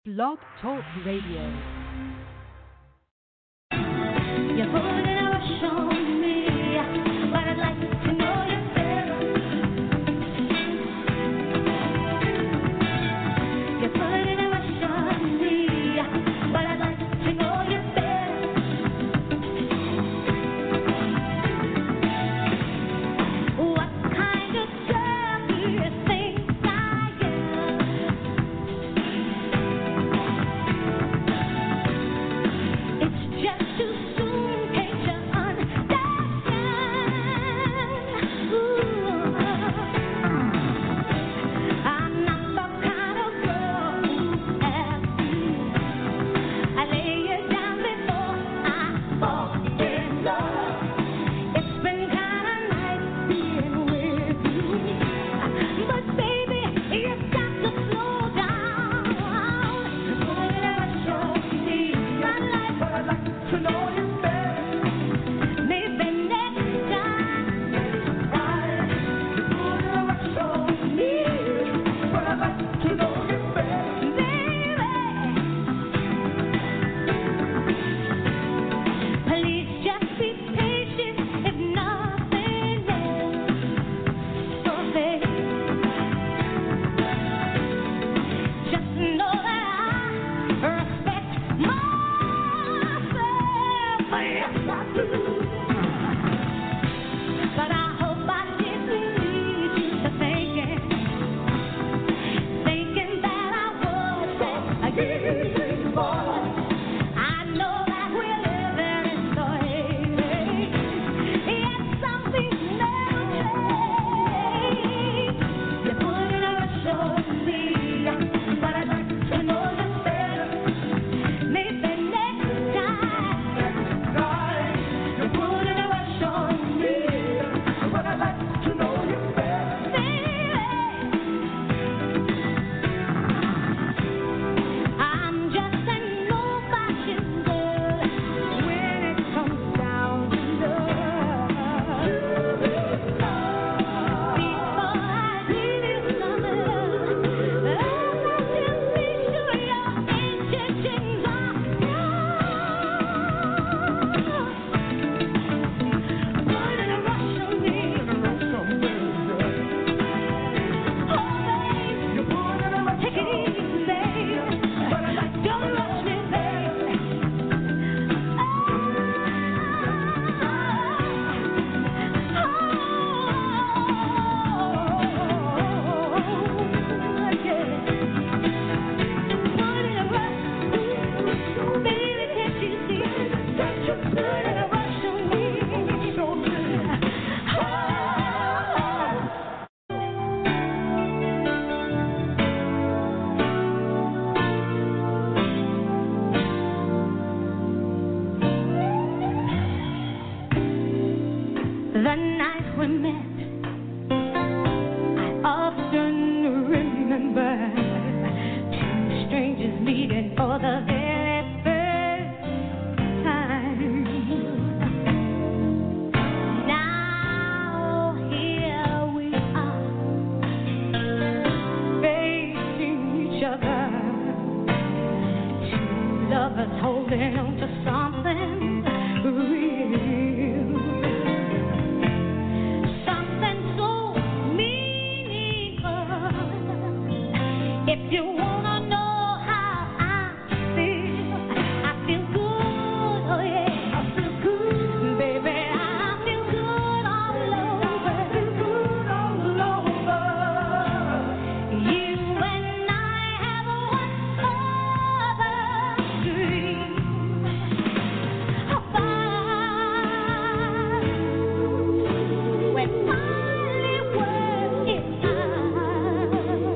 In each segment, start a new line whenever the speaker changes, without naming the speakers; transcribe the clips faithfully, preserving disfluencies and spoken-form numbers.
Blog Talk Radio.
You're putting a rush on me, but I'd like to know you better. You're putting a rush on me, but I'd like to know you better. What kind of girl do you think I am? It's just too soon, can't you understand? Ooh, I'm not the kind of girl who asks you. I lay you down before I fall in love. It's been kinda nice being with you, but baby, you've got to slow down. You're putting a rush on me, my life, but I'd like to know you better. Maybe next time, right? You're putting a rush on me, but I'd like to know you better, baby. Please just be patient, if nothing else. So baby, just know that I respect myself. Yes, I do. But I hope I didn't lead you to thinking, thinking that I was that easy boy. I know that we're living in the eighties, yet some things never change. You're putting a rush on me, but I'd like to know you better. Maybe next time, right? You're putting a rush on me, but I'd like to know you better, baby. I'm just an old-fashioned girl when it comes down to love. Before I give you some love, I'd like to be sure your intentions are pure. Putting a rush on me, oh babe, you're putting a rush. Take it easy, babe. Don't rush me, baby. The night we met, I often remember two strangers meeting for the very first time. Now here we are, facing each other, two lovers holding on to something real. Something so meaningful. If you wanna know how I feel, I feel good, oh yeah. I feel good, baby. I feel good all over, good all over. You and I have one other dream about when finally work it out.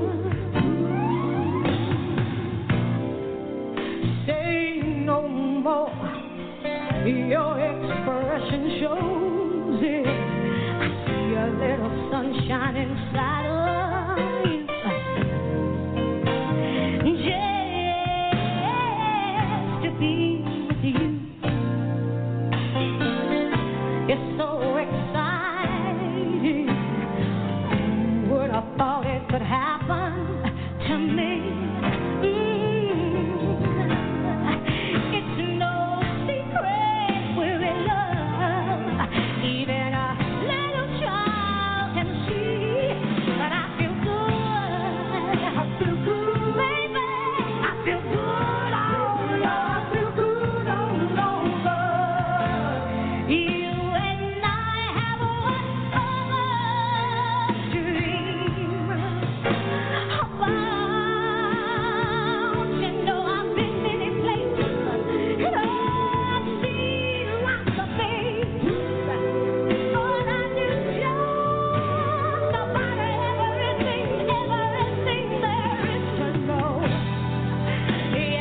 Say no more, your expression shows it. I see a little sunshine inside of you. Just to be with you, it's so exciting. Who would have thought it could happen to me? Mm. feel good all over, feel good all over. You and I have one dream about. You know I've been many places, and I've seen lots of things, but I knew just about everything, everything there is to know.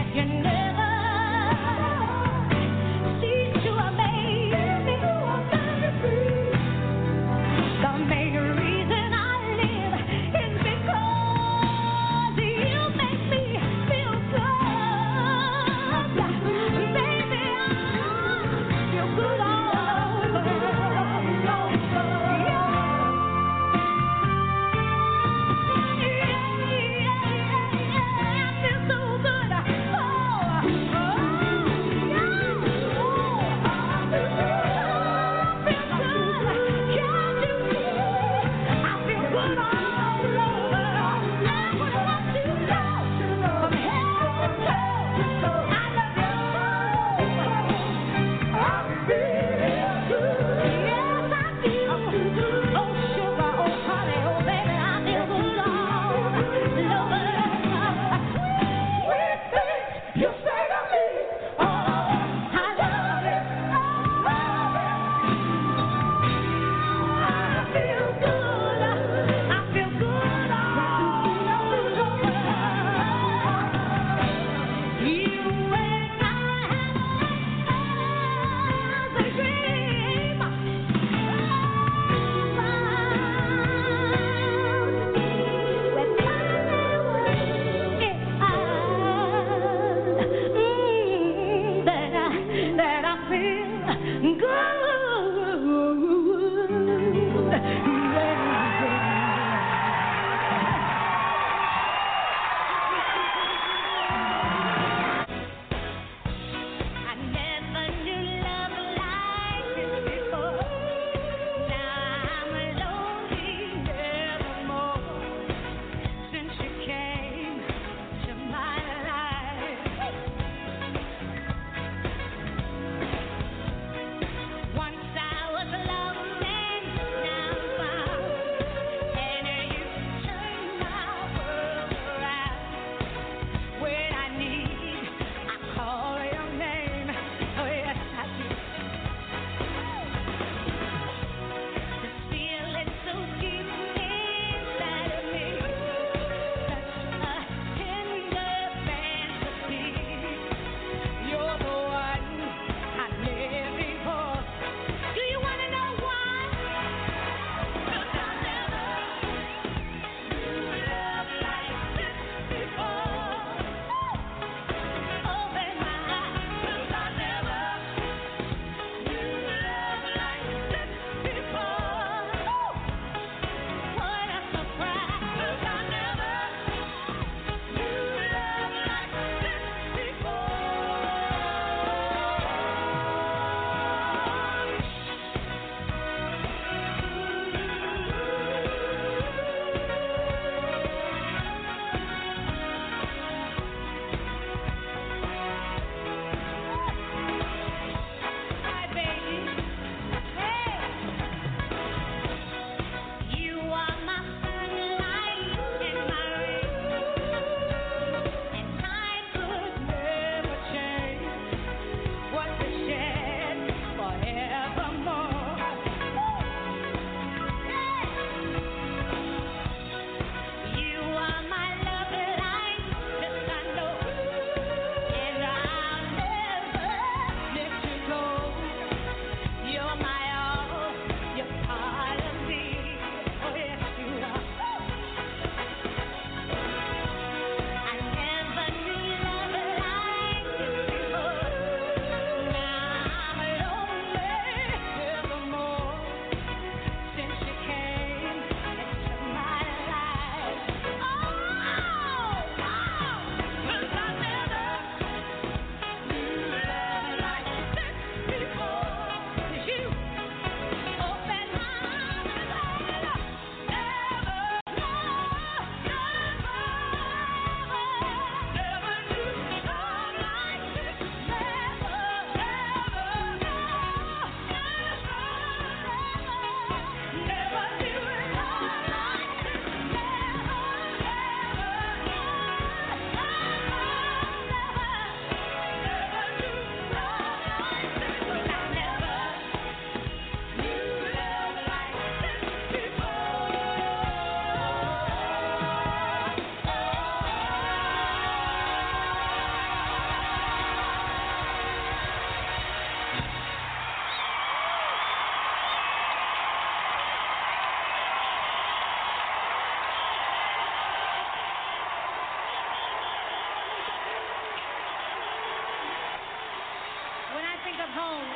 home,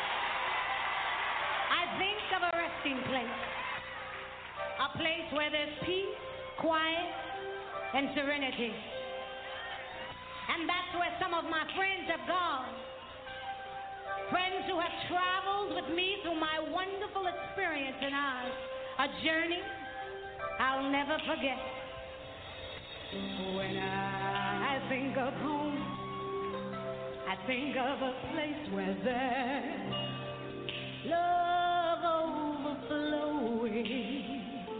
I think of a resting place. A place where there's peace, quiet, and serenity. And that's where some of my friends have gone. Friends who have traveled with me through my wonderful experience in ours. A journey I'll never forget. When I think of home, I think of a place where there's love overflowing.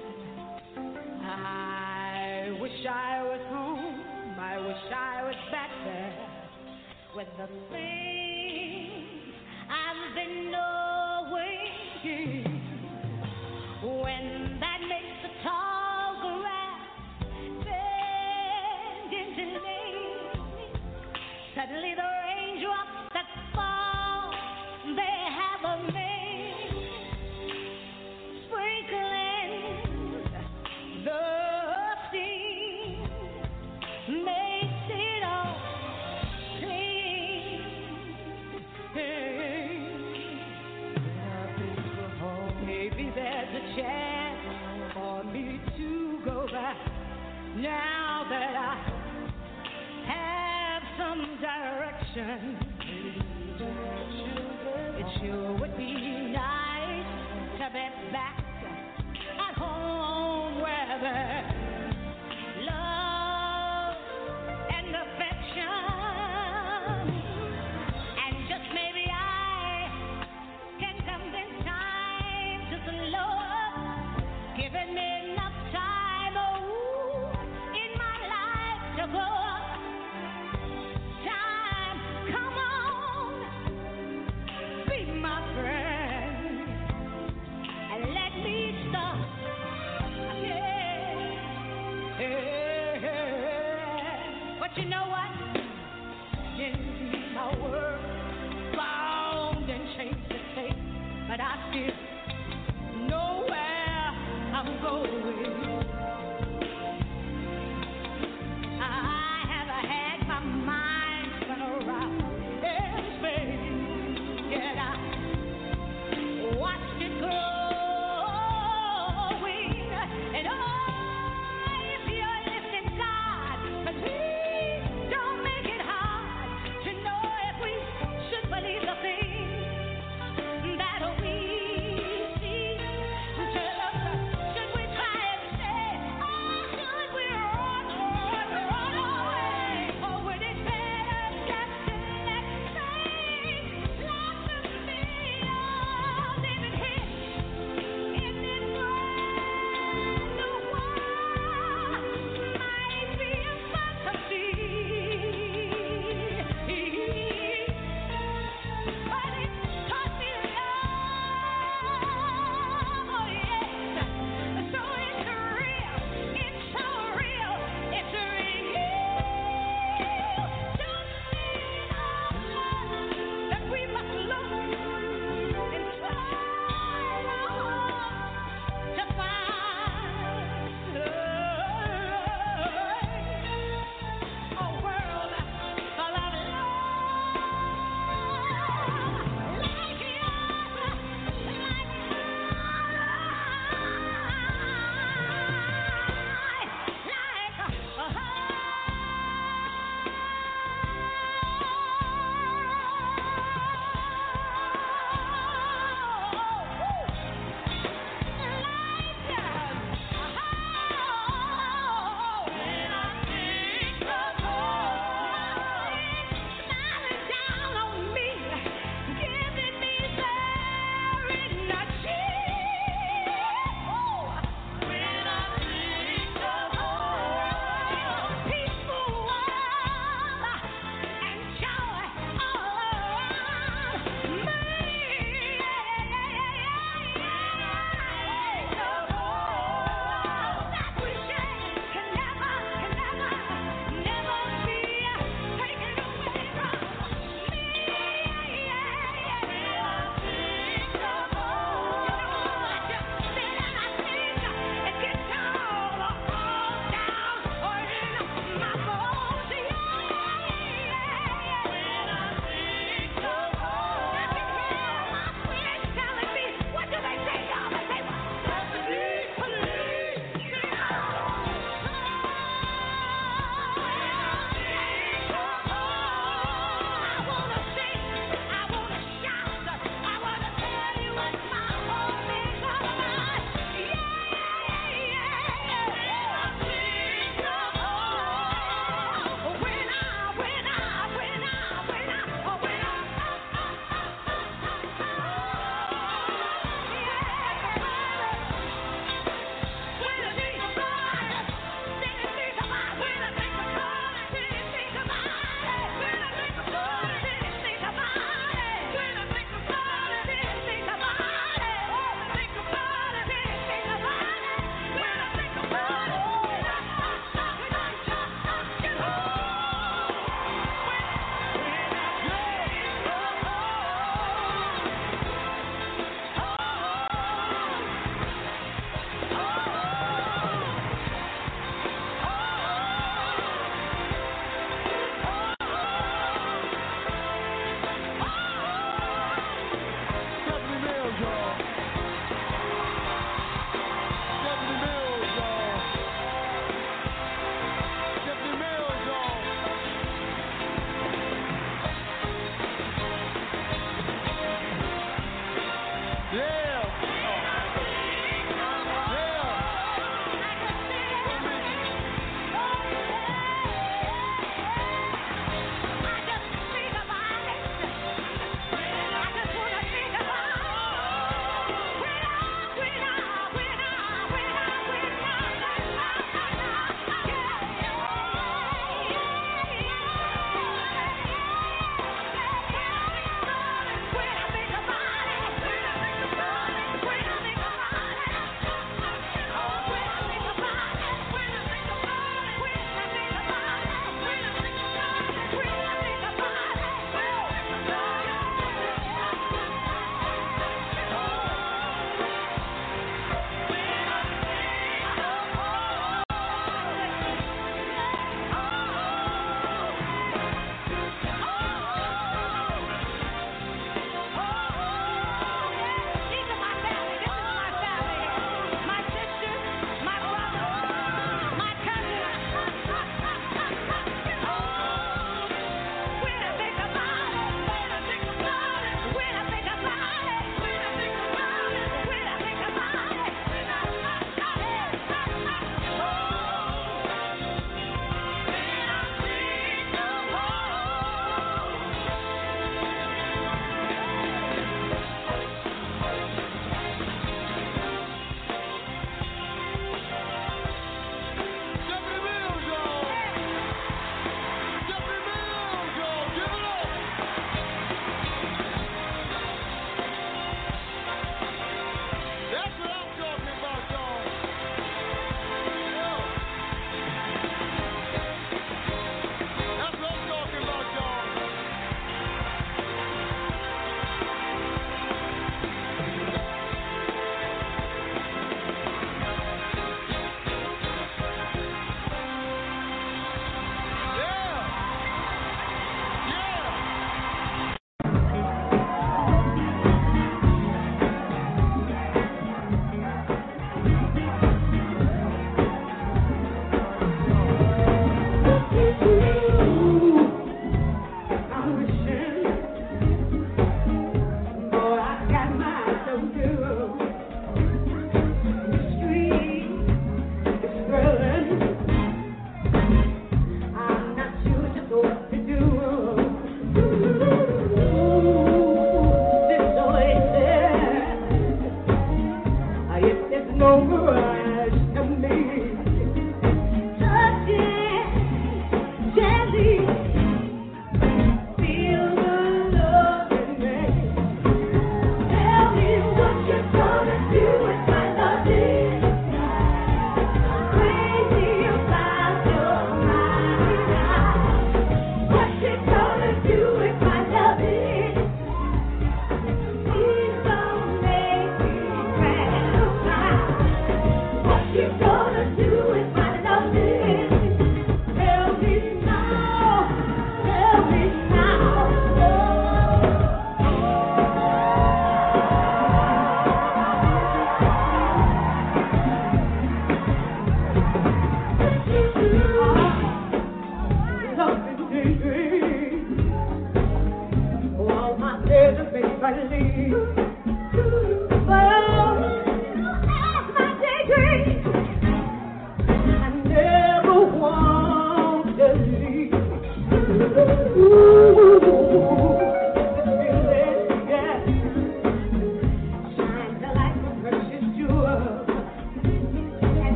I wish I was home. I wish I was back there with the things I've been knowing. When that makes the tall grass bend into leaves, suddenly the raindrops that fall, they have a maze, sprinkling the sea, makes it all seem. Maybe there's a chance for me to go back now that I have some direction. It sure would be nice to be back at home where there's love and affection. And just maybe I can convince time to slow up, giving me enough time, oh, in my life to go up. Time, come on, be my friend, and let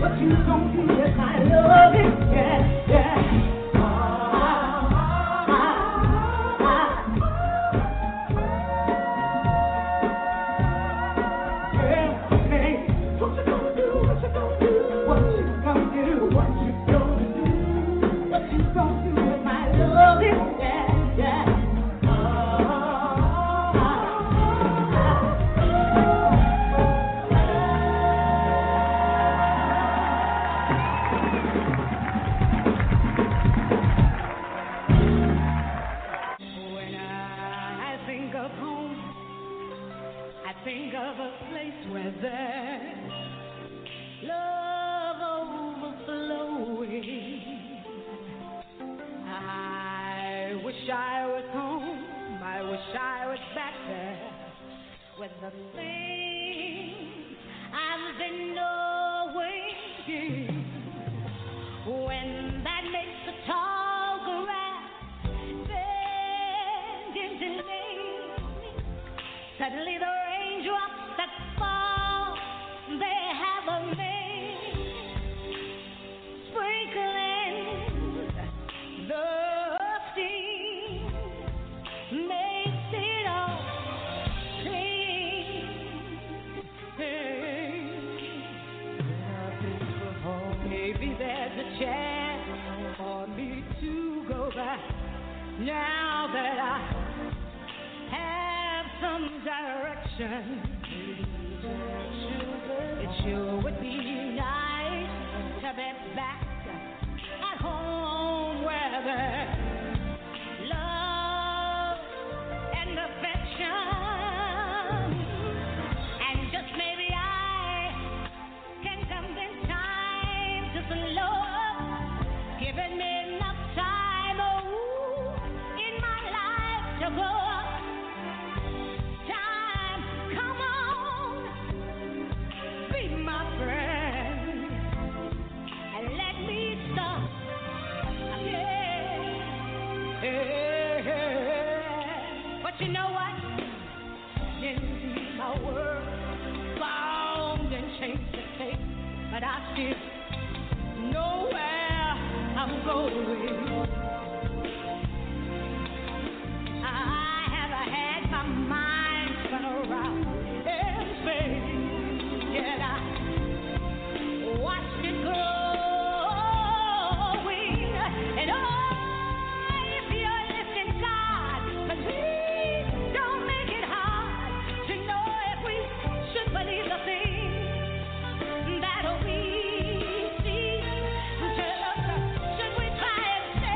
That'll be see. Tell us, should we try and stay?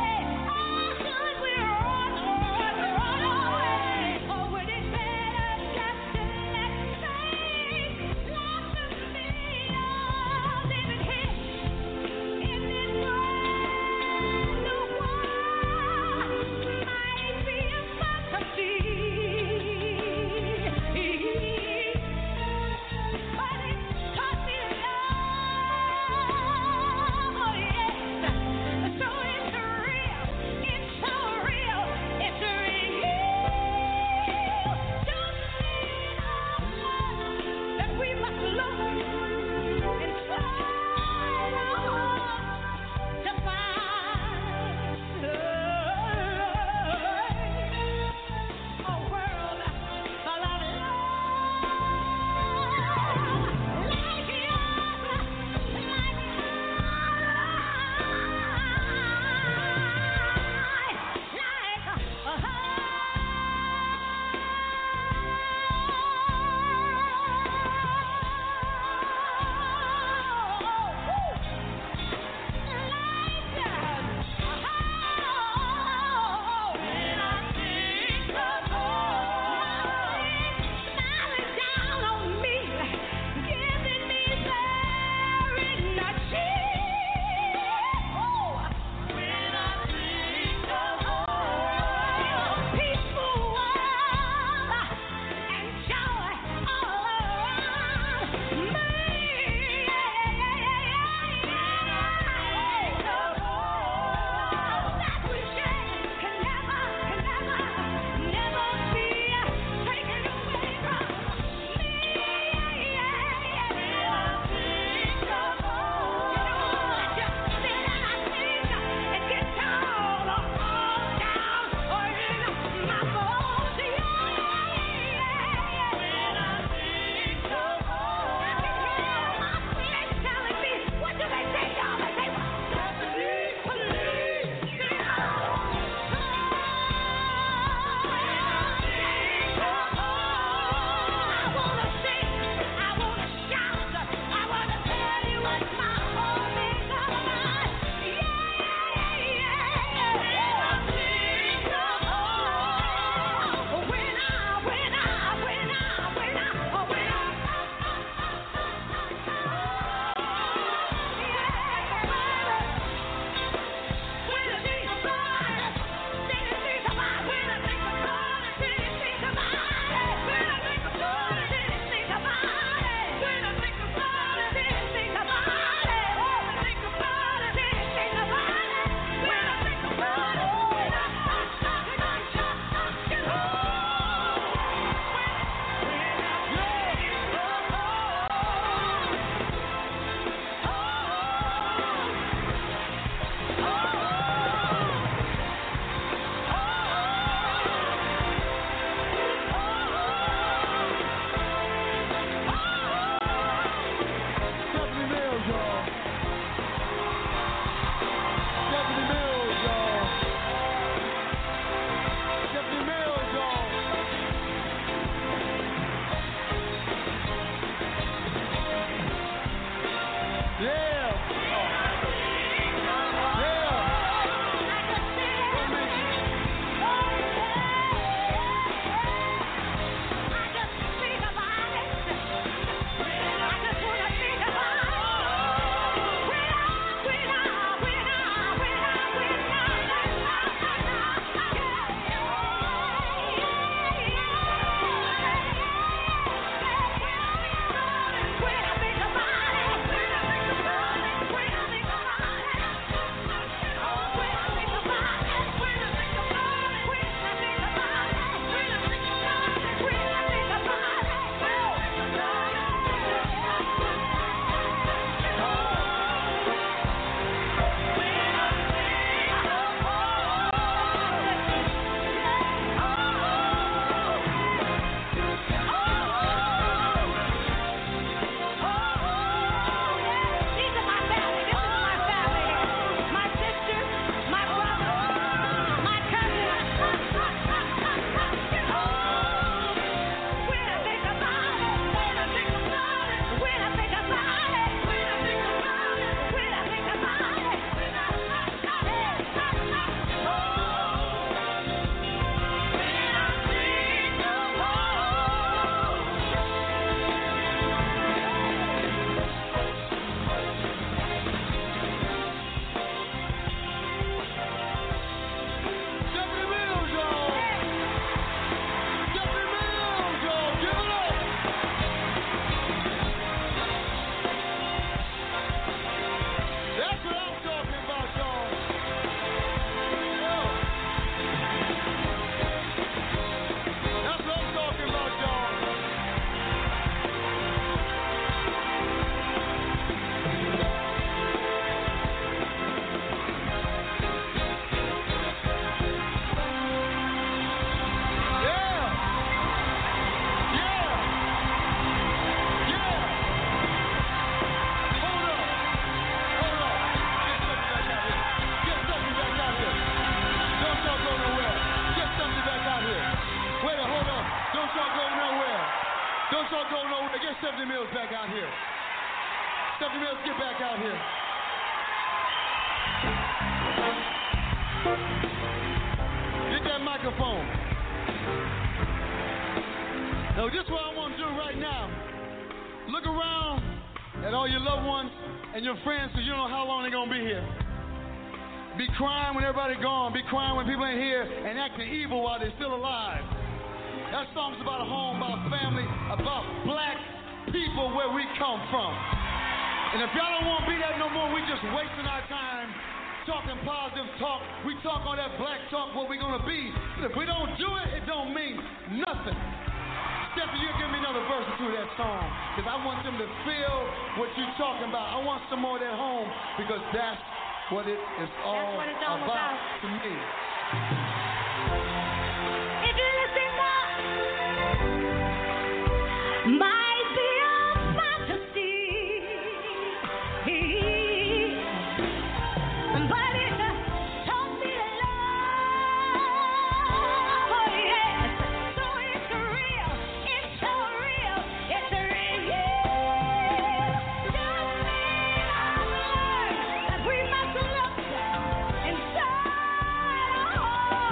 Stephanie Mills back out here. Stephanie Mills, get back out here. Get that microphone. Now, this is what I want to do right now. Look around at all your loved ones and your friends, because you don't know how long they're going to be here. Be crying when everybody's gone. Be crying when people ain't here and acting evil while they're still alive. That song's about a home, about family, about black people where we come from. And if y'all don't want to be that no more, we just wasting our time talking positive talk. We talk on that black talk, what we're going to be. But if we don't do it, it don't mean nothing. Stephanie, you give me another verse or two of that song, because I want them to feel what you're talking about. I want some more of that home, because that's what it is all,
what it's all
about,
about
to me.
If you listen up, might be a fantasy, but it taught me to love. Oh yes, so it's real, it's so real, it's real. Just me and I learned that we must look inside our heart.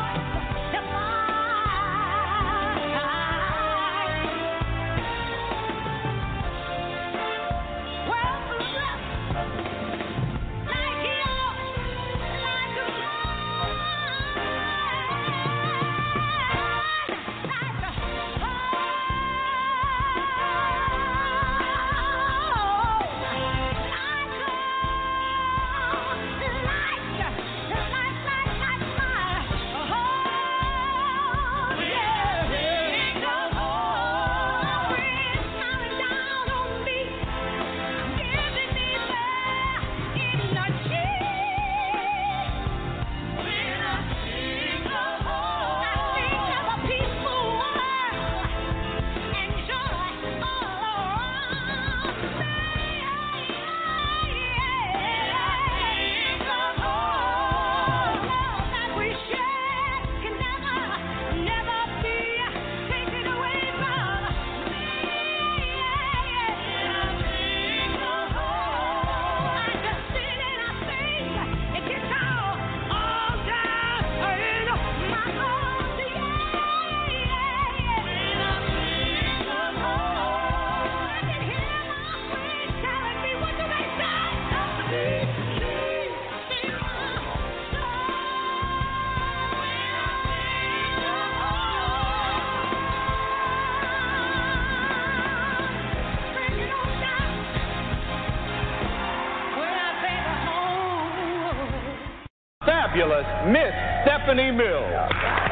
fabulous Miss Stephanie Mills.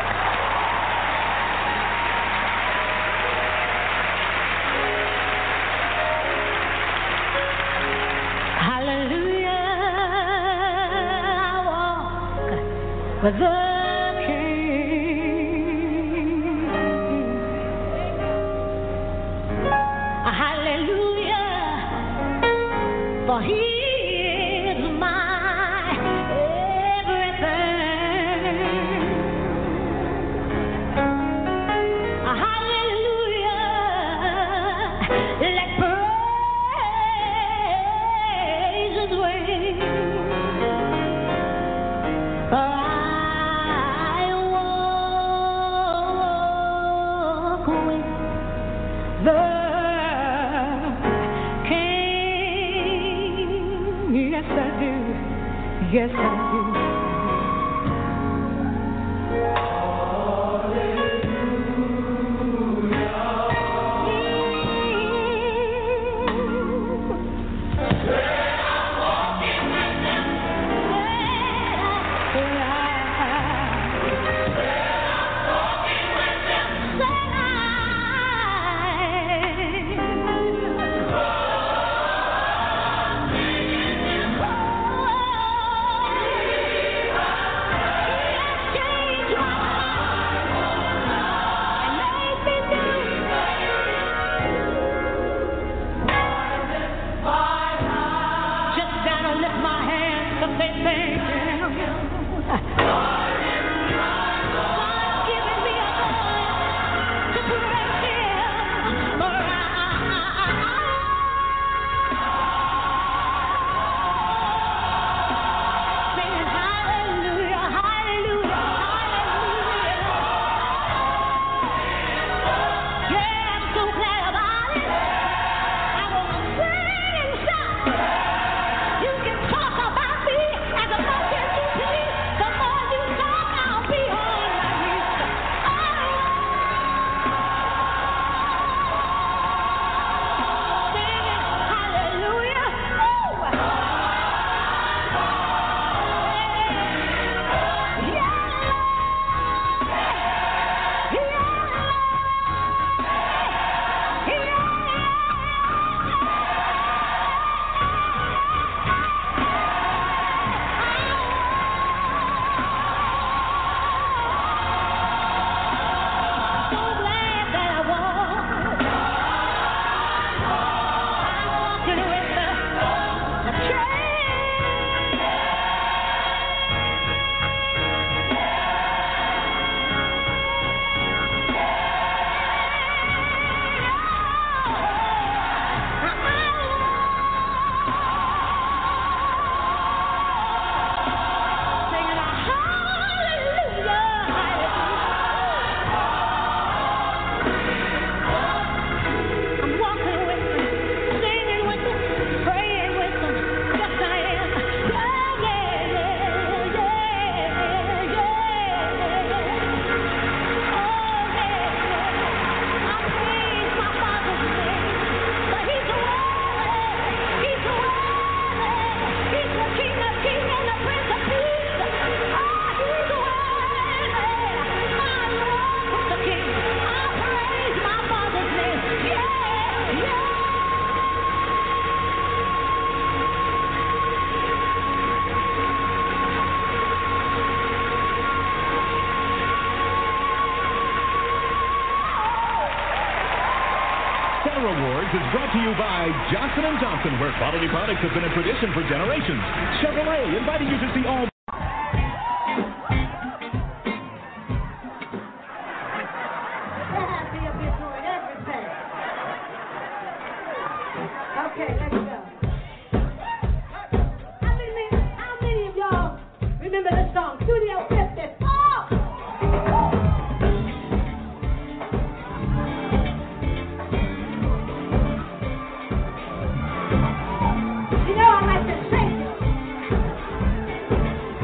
Hallelujah, I walk with the King. Hallelujah, for He is my everything. Hallelujah, let praises ring. For I walk with the King. Yes, I do. Yes, I do.
Awards is brought to you by Johnson and Johnson, where quality products have been a tradition for generations. Chevrolet, inviting you to see all...
Okay, let's go. How many, how many of y'all remember this song, Studio fifty-four? You know I like to sing.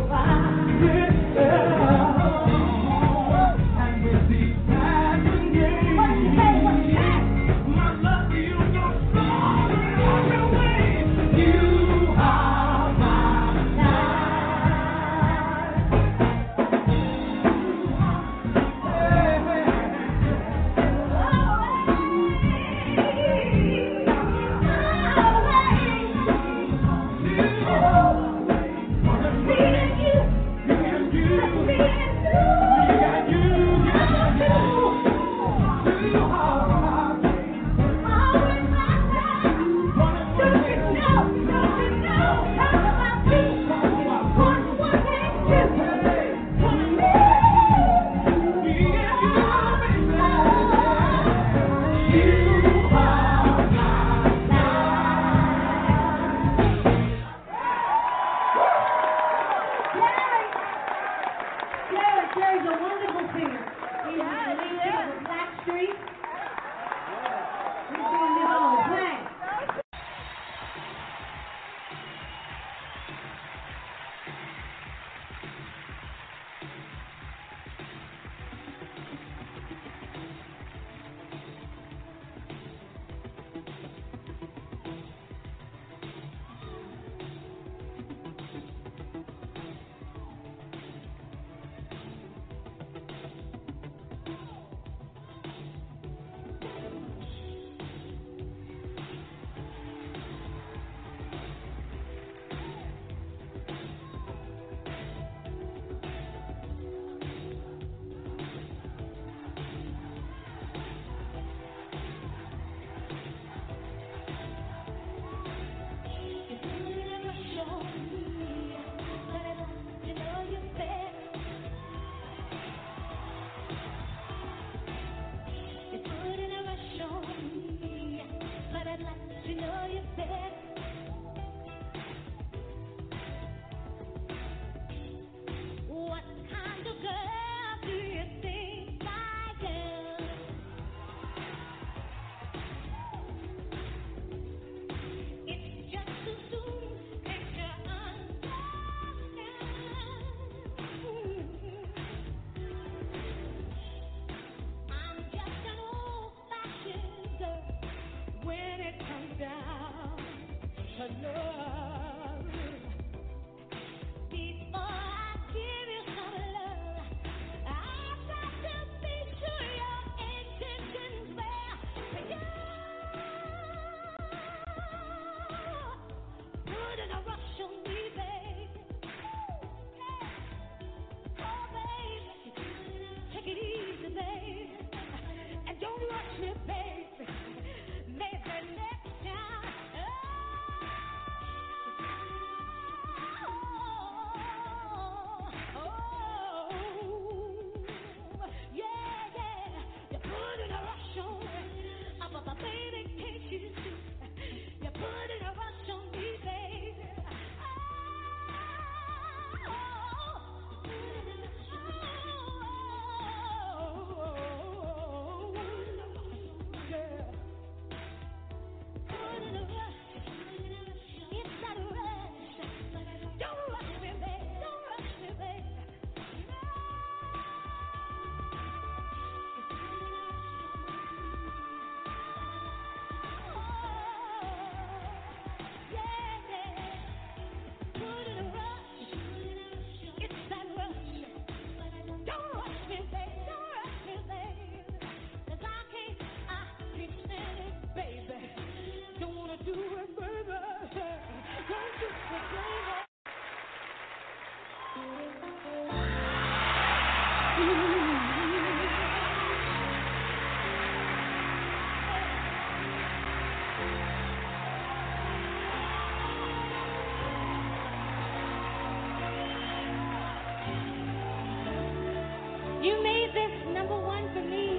You made this number one for me.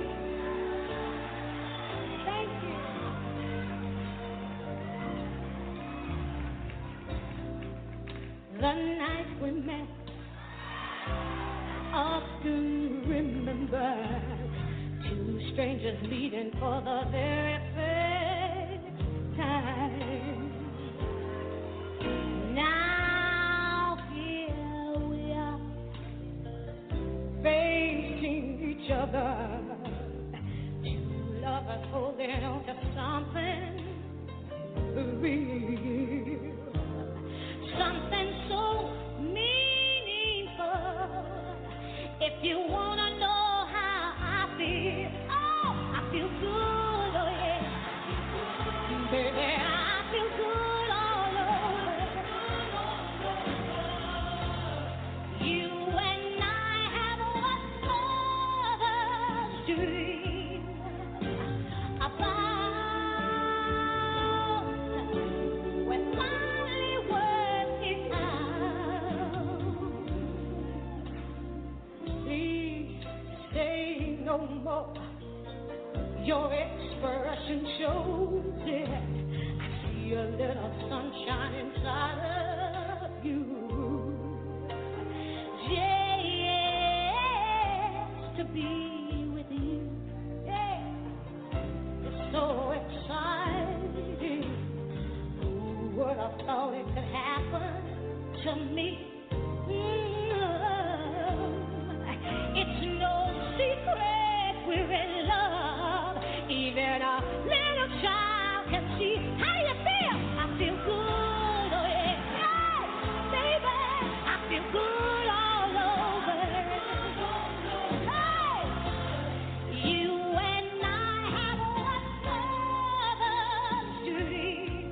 Thank you. The night we met, often remember, two strangers meeting for the very first time. Now here we other. Two lovers holding on to something real, something so meaningful. If you wanna know how I feel, oh, I feel good, oh yeah, baby, I feel good all over. You and I have what others dream about. When finally work it out. Please say no more. Your expression shows it. I see a little sunshine inside of you. Yes, to be with you. Yeah, it's so exciting. Who would have thought it could happen to me? Mm, It's no secret we're in love. Even a little child can see. How do you feel? I feel good, oh yeah. Hey, baby, I feel good all over. Hey, you and I have what others dream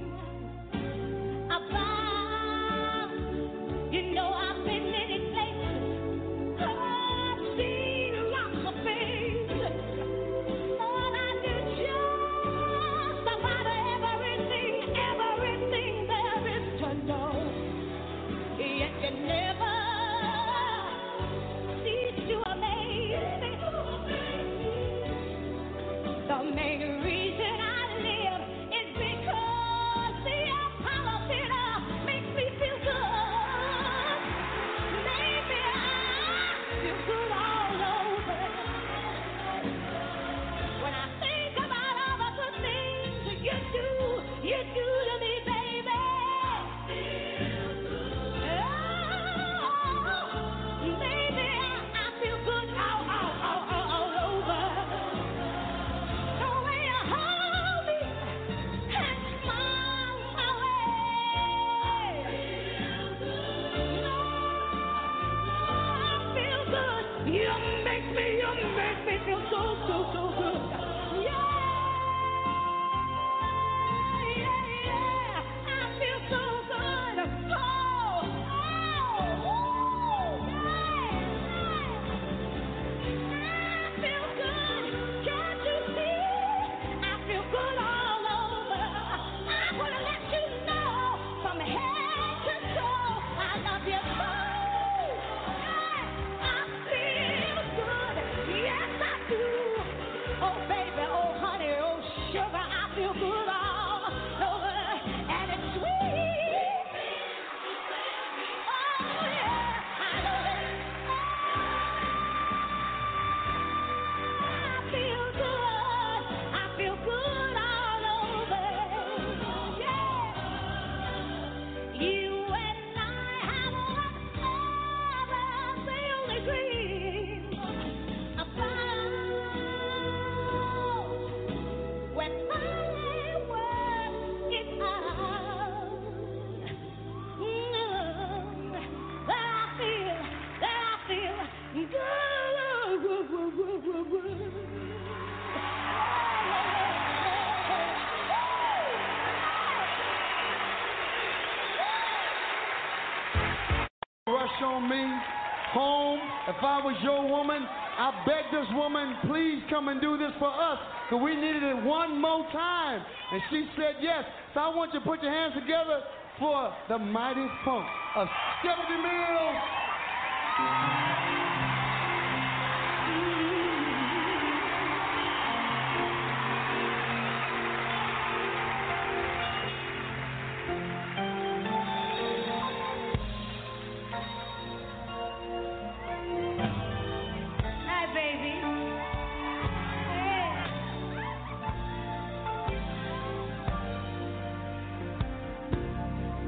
about. You know I've been many places. I've seen lots of things. And I knew just about everything, everything there is to know. Yet you never cease to amaze me. The main reason I live is because the Apollo Theater makes me feel good. Maybe I feel good all over. When I think about all the good things you do, you do to me, baby. Oh, baby, I, I feel good all, all, all, all, all over. The way you hold me and smile my way. I feel good. You make me, you make me feel so, so, so good. Yeah, yeah, yeah. I feel so good. Oh, oh, ooh, yeah, yeah. I feel good. Can't you see? I feel good all over. I wanna let you know from head to toe, I love you so. Yeah, I feel good. Yes, I do. Oh, baby, oh, honey, oh, sugar, I feel good all over. And it's sweet. Oh, yeah, I love it. I feel good. I feel good all over. Yeah. You and I have what others only dream about. When I work it out, mm, that I feel, that I feel good.
Rush on me, home. If I was your woman, I beg this woman, please come and do this for us, because we needed it one more time. And she said yes. So I want you to put your hands together for the mighty funk of Stephanie Mills.
Hi, baby. Hey.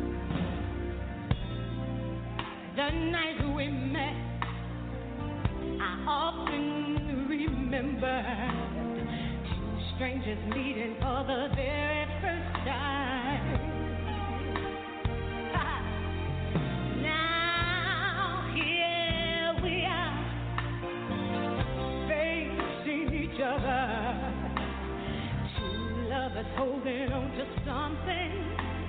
The night we met, I often remember two strangers meeting for the very first time. Now here we are, facing each other, two lovers holding on to something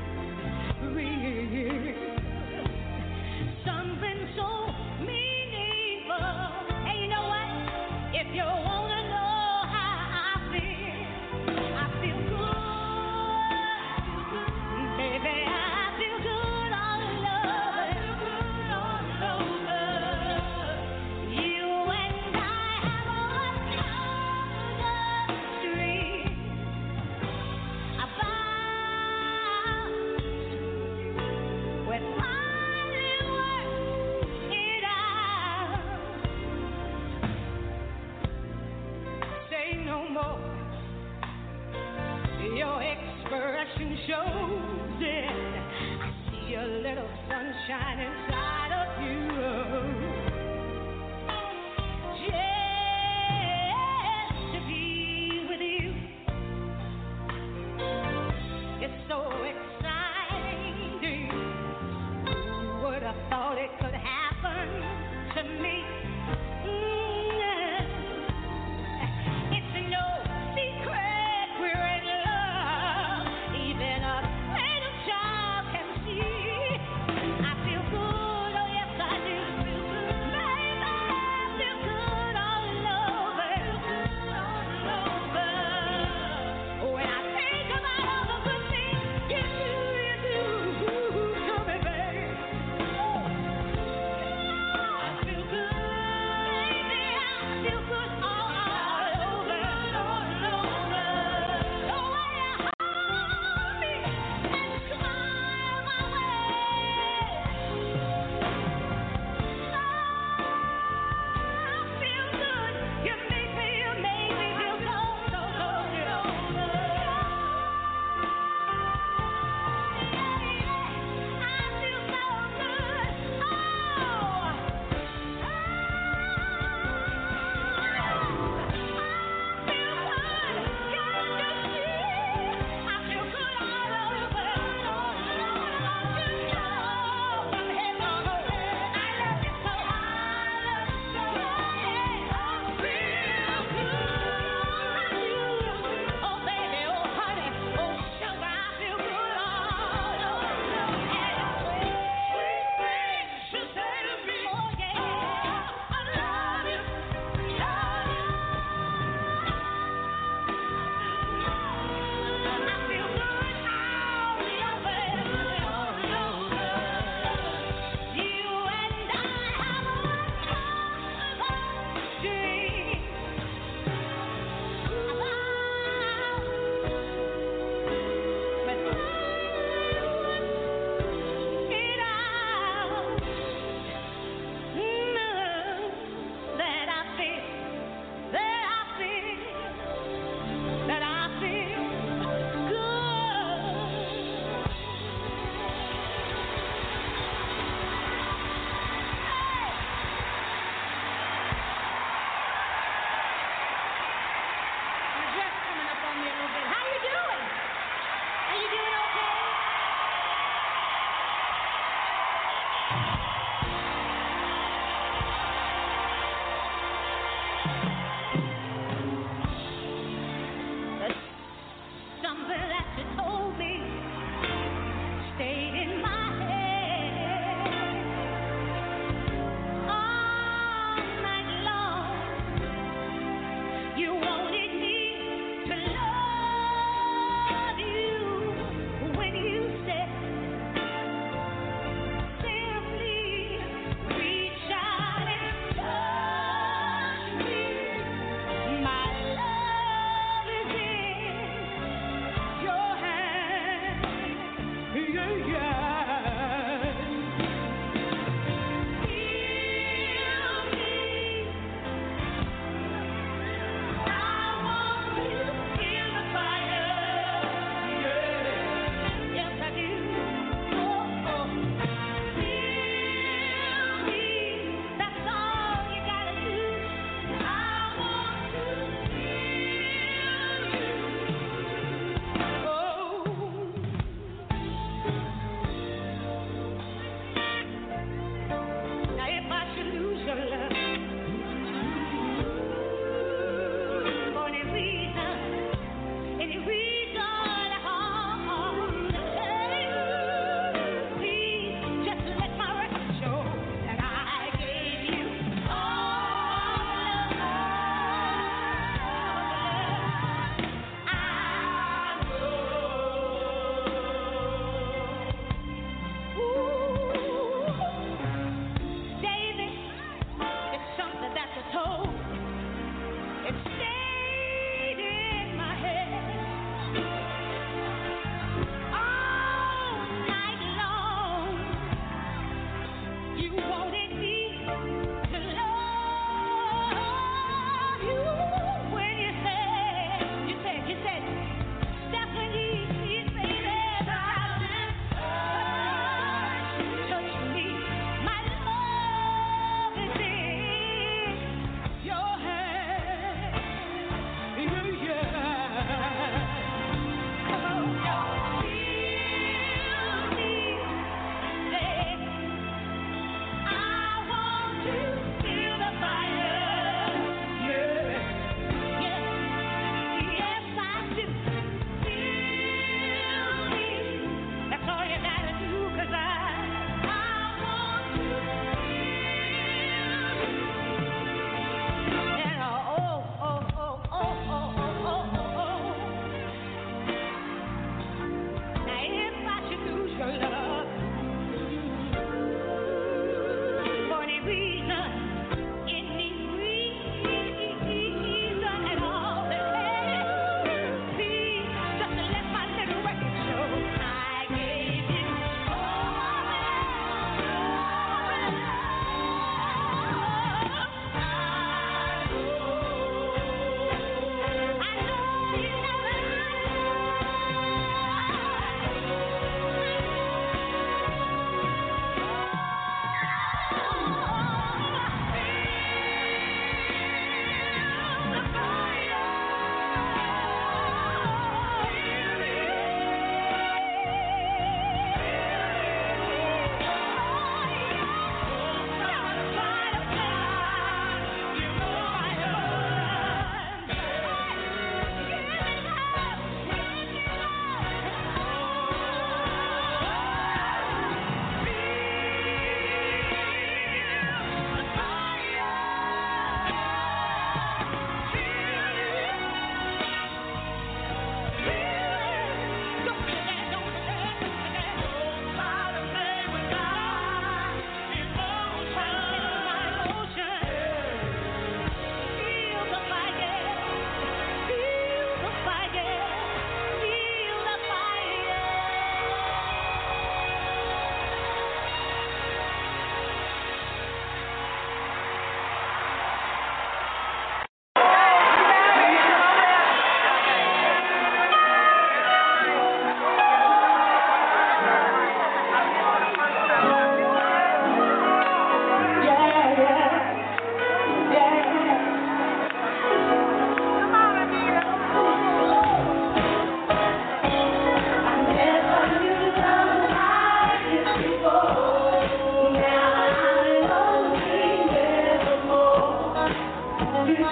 real, something so meaningful. Hey, you know what? If you wanna know how I feel, I feel good, baby. I feel good all over. You and I have a chemistry about with only work it out. Say no more. Your expression shows it. I see a little sunshine inside of you. Just to be with you, it's so exciting. Who would have thought it could happen to me? Mm. It's no secret we're in love. Even a little child can see. I feel good.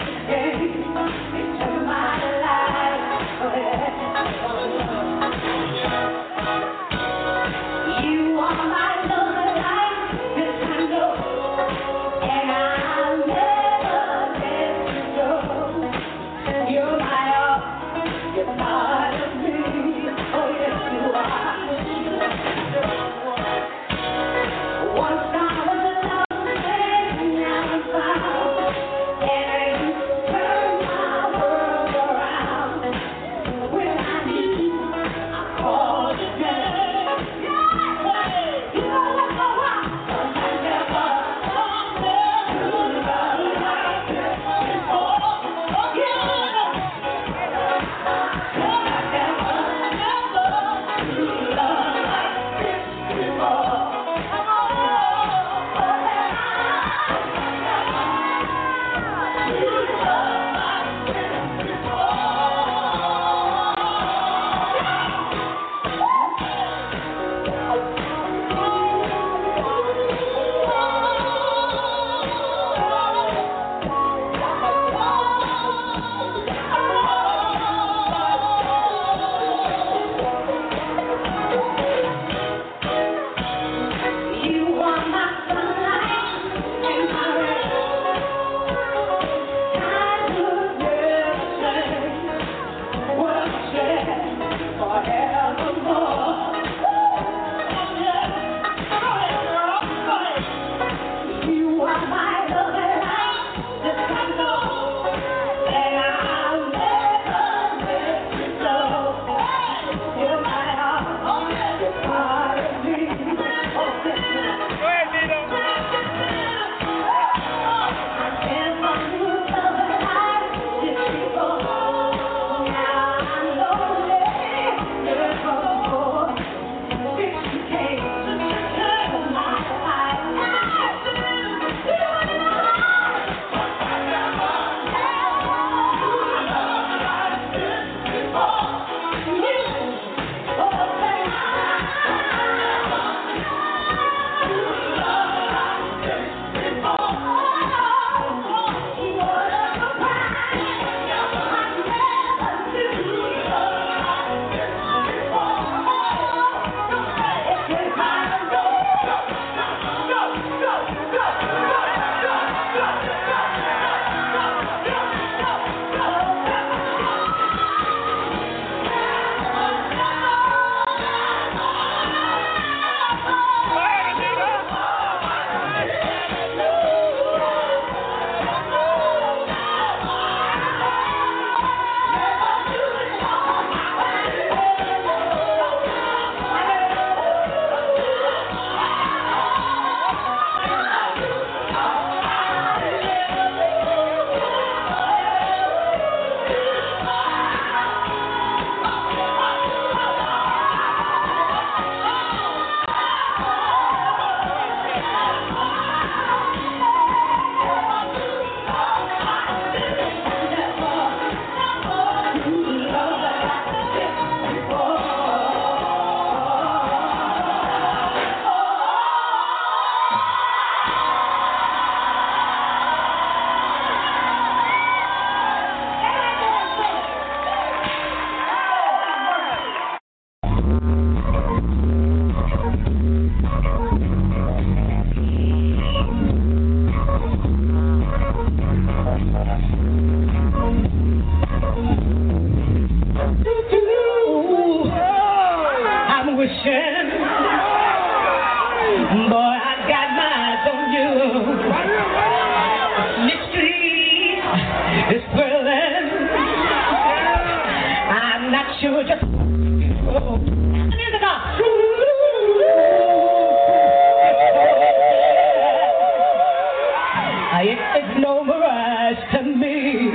It's no mirage to me.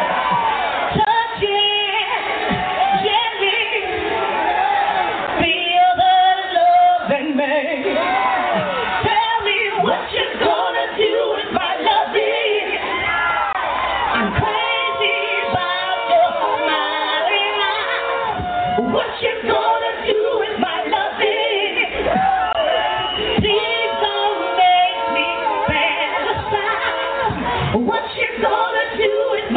Touch it, gently, feel the love in me. Tell me what you're gonna do with my loving. I'm crazy about your smiling eyes. What you gonna do with my loving? Please don't make me fantasize. What you gonna do with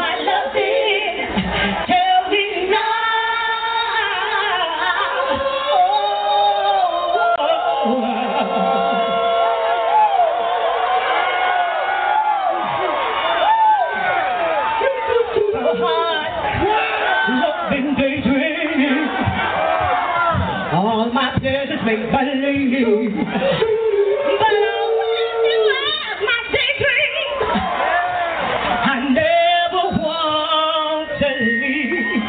make believe. But I wish you were my daydream. I never want to leave.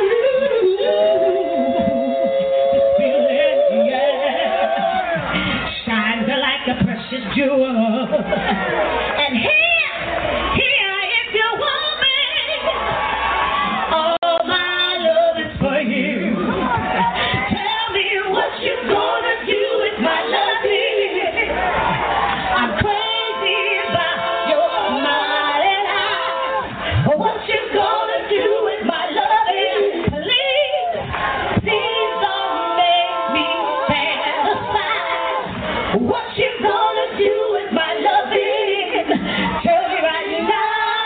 This feeling, yeah, shines like a precious jewel. And here, here, if you want me, all my love is for you. Tell me what you gonna do with my loving. I'm crazy about your smiling eyes. What you gonna do with my loving? Please, please don't make me fantasize. What you gonna do with my loving? Tell me right now.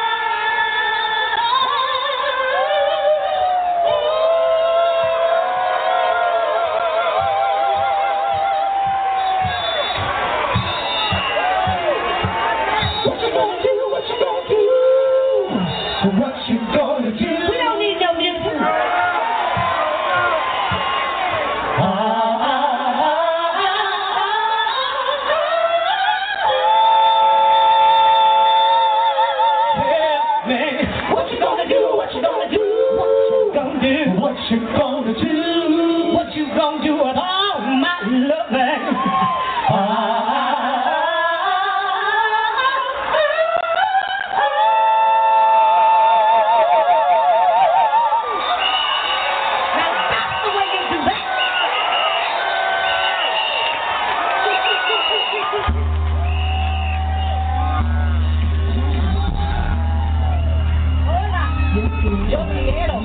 What you gonna do? What you gonna do? What you gonna do? We don't need no music. Tell me, what you gonna do? What you gonna do? What you gonna do? What you gonna do? What you gonna do with all my loving? Now that's the way you do that. Hola, yo quiero.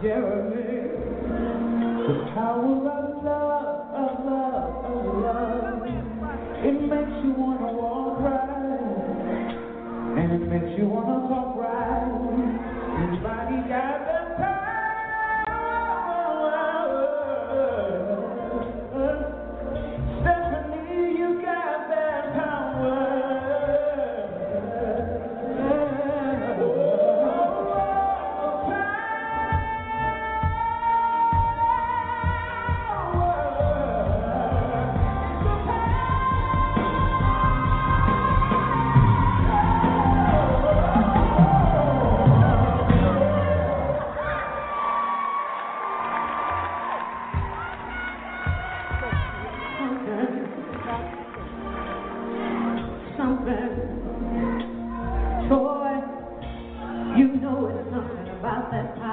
Jeremy, the power of love, of love, of love. It makes you wanna walk right, and it makes you wanna talk right. Anybody got the power? Stephanie, you got that power. Something, Troy, you know it's something about that power.